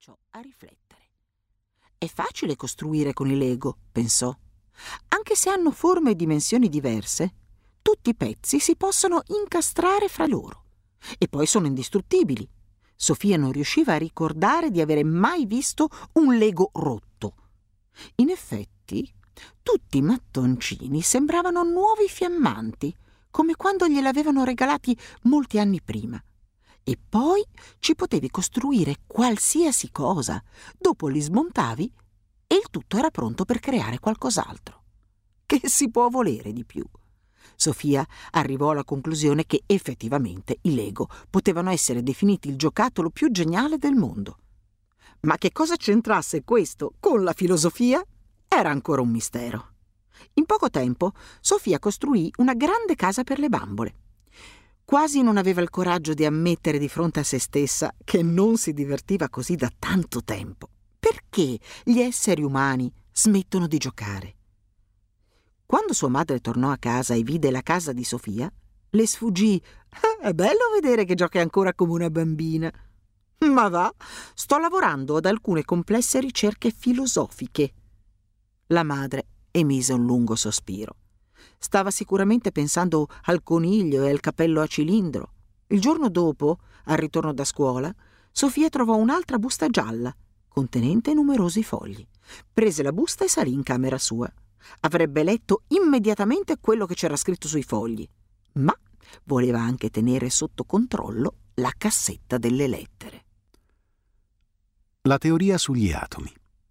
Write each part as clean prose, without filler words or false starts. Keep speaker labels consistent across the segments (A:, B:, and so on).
A: cominciò a riflettere. È facile costruire con i Lego, pensò. Anche se hanno forme e dimensioni diverse, tutti i pezzi si possono incastrare fra loro. E poi sono indistruttibili. Sofia non riusciva a ricordare di avere mai visto un Lego rotto. In effetti, tutti i mattoncini sembravano nuovi fiammanti, come quando gliel'avevano regalati molti anni prima. E poi ci potevi costruire qualsiasi cosa. Dopo li smontavi e il tutto era pronto per creare qualcos'altro. Che si può volere di più? Sofia arrivò alla conclusione che effettivamente i Lego potevano essere definiti il giocattolo più geniale del mondo. Ma che cosa c'entrasse questo con la filosofia? Era ancora un mistero. In poco tempo Sofia costruì una grande casa per le bambole. Quasi non aveva il coraggio di ammettere di fronte a se stessa che non si divertiva così da tanto tempo. Perché gli esseri umani smettono di giocare? Quando sua madre tornò a casa e vide la casa di Sofia, le sfuggì: «È bello vedere che giochi ancora come una bambina». «Ma va, sto lavorando ad alcune complesse ricerche filosofiche». La madre emise un lungo sospiro. Stava sicuramente pensando al coniglio e al cappello a cilindro. Il giorno dopo, al ritorno da scuola, Sofia trovò un'altra busta gialla, contenente numerosi fogli. Prese la busta e salì in camera sua. Avrebbe letto immediatamente quello che c'era scritto sui fogli, ma voleva anche tenere sotto controllo la cassetta delle lettere.
B: La teoria sugli atomi.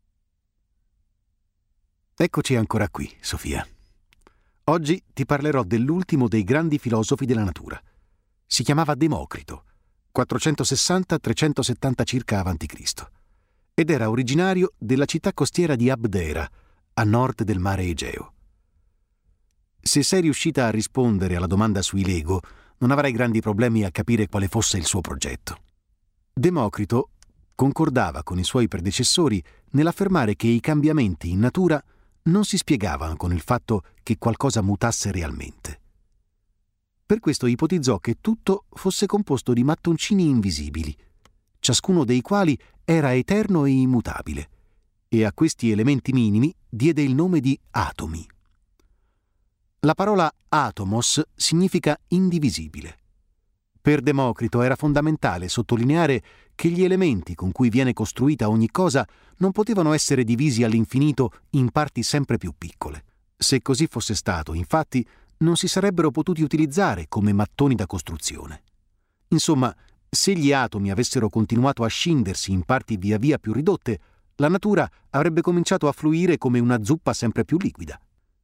B: Eccoci ancora qui, Sofia. Oggi ti parlerò dell'ultimo dei grandi filosofi della natura. Si chiamava Democrito, 460-370 circa avanti Cristo, ed era originario della città costiera di Abdera, a nord del mare Egeo. Se sei riuscita a rispondere alla domanda sui Lego, non avrai grandi problemi a capire quale fosse il suo progetto. Democrito concordava con i suoi predecessori nell'affermare che i cambiamenti in natura non si spiegavano con il fatto che qualcosa mutasse realmente. Per questo ipotizzò che tutto fosse composto di mattoncini invisibili, ciascuno dei quali era eterno e immutabile, e a questi elementi minimi diede il nome di atomi. La parola atomos significa indivisibile. Per Democrito era fondamentale sottolineare che gli elementi con cui viene costruita ogni cosa non potevano essere divisi all'infinito in parti sempre più piccole. Se così fosse stato, infatti, non si sarebbero potuti utilizzare come mattoni da costruzione. Insomma, se gli atomi avessero continuato a scindersi in parti via via più ridotte, la natura avrebbe cominciato a fluire come una zuppa sempre più liquida.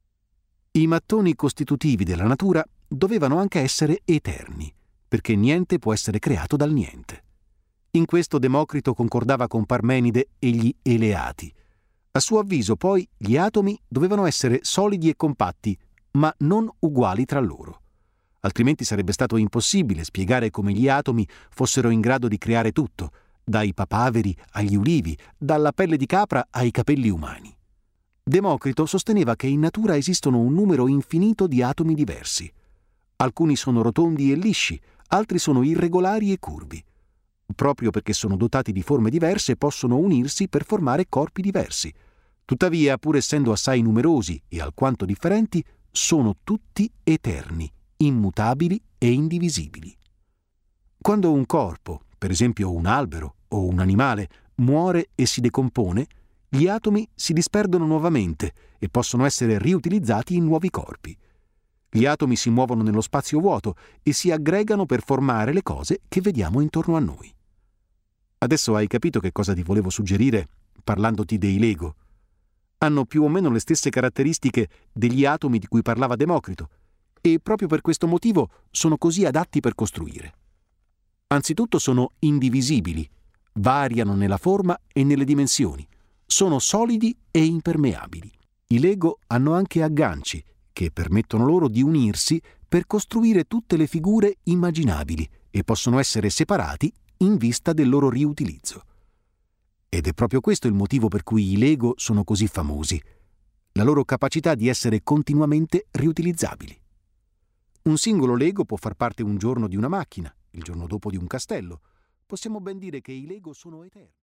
B: I mattoni costitutivi della natura dovevano anche essere eterni, perché niente può essere creato dal niente. In questo Democrito concordava con Parmenide e gli Eleati. A suo avviso, poi, gli atomi dovevano essere solidi e compatti, ma non uguali tra loro. Altrimenti sarebbe stato impossibile spiegare come gli atomi fossero in grado di creare tutto, dai papaveri agli ulivi, dalla pelle di capra ai capelli umani. Democrito sosteneva che in natura esistono un numero infinito di atomi diversi. Alcuni sono rotondi e lisci, altri sono irregolari e curvi. Proprio perché sono dotati di forme diverse, possono unirsi per formare corpi diversi. Tuttavia, pur essendo assai numerosi e alquanto differenti, sono tutti eterni, immutabili e indivisibili. Quando un corpo, per esempio un albero o un animale, muore e si decompone, gli atomi si disperdono nuovamente e possono essere riutilizzati in nuovi corpi. Gli atomi si muovono nello spazio vuoto e si aggregano per formare le cose che vediamo intorno a noi. Adesso hai capito che cosa ti volevo suggerire parlandoti dei Lego. Hanno più o meno le stesse caratteristiche degli atomi di cui parlava Democrito e proprio per questo motivo sono così adatti per costruire. Anzitutto sono indivisibili, variano nella forma e nelle dimensioni, sono solidi e impermeabili. I Lego hanno anche agganci che permettono loro di unirsi per costruire tutte le figure immaginabili e possono essere separati in vista del loro riutilizzo. Ed è proprio questo il motivo per cui i Lego sono così famosi, la loro capacità di essere continuamente riutilizzabili. Un singolo Lego può far parte un giorno di una macchina, il giorno dopo di un castello. Possiamo ben dire che i Lego sono eterni.